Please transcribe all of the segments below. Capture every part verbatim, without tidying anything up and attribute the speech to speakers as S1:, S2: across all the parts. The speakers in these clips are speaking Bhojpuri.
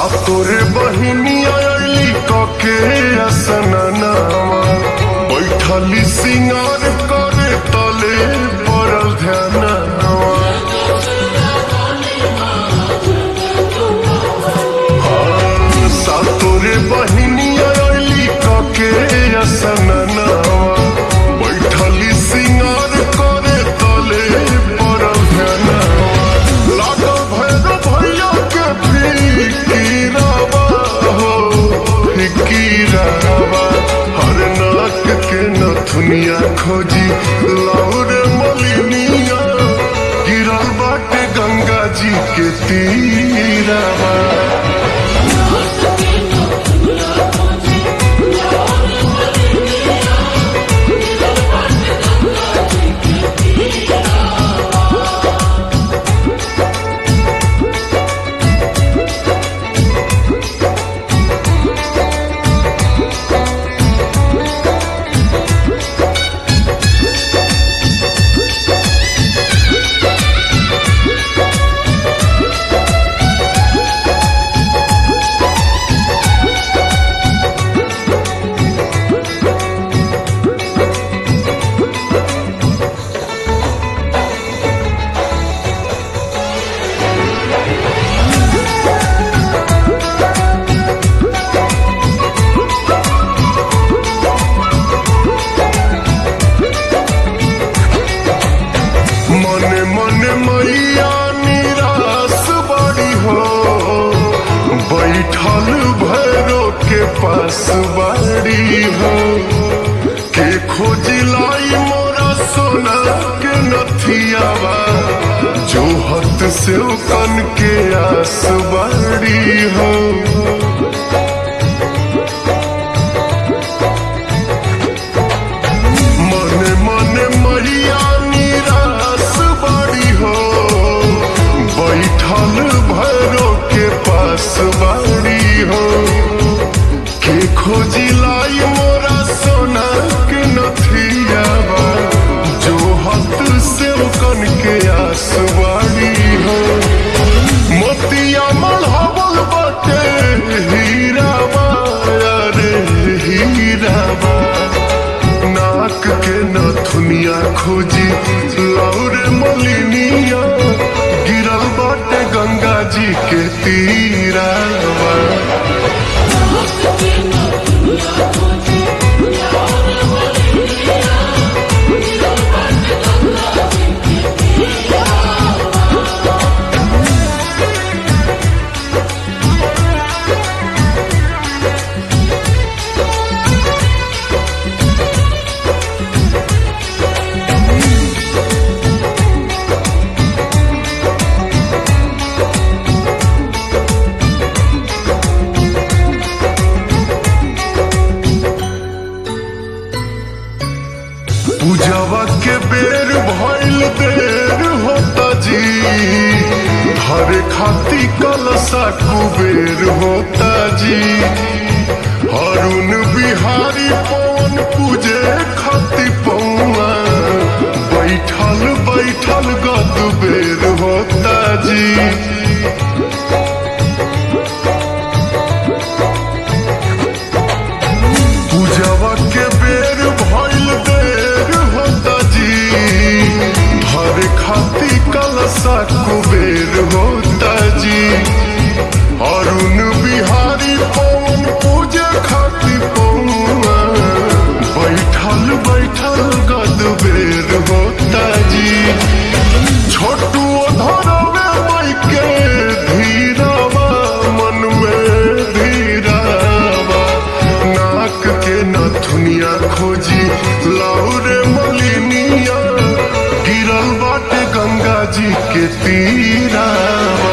S1: सातोरे बहिनिया अली कके असननावा बैठली सिंगार करे तले पड़ल ध्यानवा। हाँ, सातोरे बहिनिया अली कके असननावा बैठली सिंगार करे तले पड़ल ध्यानवा। लागल भैरव भैया के फिकीरावा हो फिकीरावा, हर नाक के नथुनिया खोजी लाउर मलिनिया गिरल बाटे गंगा जी के तीरावा। मने मने मैया निराश बड़ी हो बैठल भैरो के पास बाड़ी हो। के खोजी लाई मोरा सोना के नथियावा जो हत से कन के आस बाड़ी हो। मने मने मैया बैठल भैरो के पास बाड़ी हो। के खोजी लाई मोरा सोना के नथियावा जो हत से कन के आस बाड़ी हो। मोतिया मलहबल बाटे हीरावा अरे हीरावा, नाक के नथुनिया खोजी लाउर मलिनिया गिरल बाटे गंगा जी के तीरावा। पूजवा के बेर भइल देर होता जी, हरे खाती कलसा कुबेर होता जी। अरुण बिहारी पवन पूजे खाती पौआ बैठल बैठल गद बेर होता जी। पूजवा के बेर भइल देर होता जी, हरे खाती कलसा कुबेर होता जी। अरुण बिहारी पवन पूजे खाती पौआ बैठल बैठल गद बेर होता जी। छोटू धरवे मई के धीरावा मन में धीरावा, नाक के नथुनिया खोजी लाउर मलिनिया गिरल बाटे गंगा जी के तीरावा।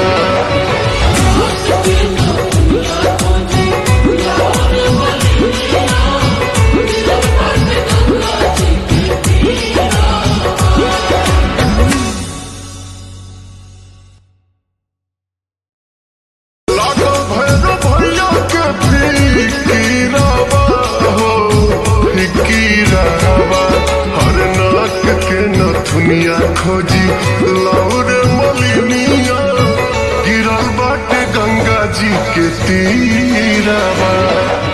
S1: लागल भैरव भैया के फिकीरावा हो फिकीरावा, हर नाक के नथुनिया खोजी लाउर मलिनिया गिरल बाटे गंगा जी के तीरावा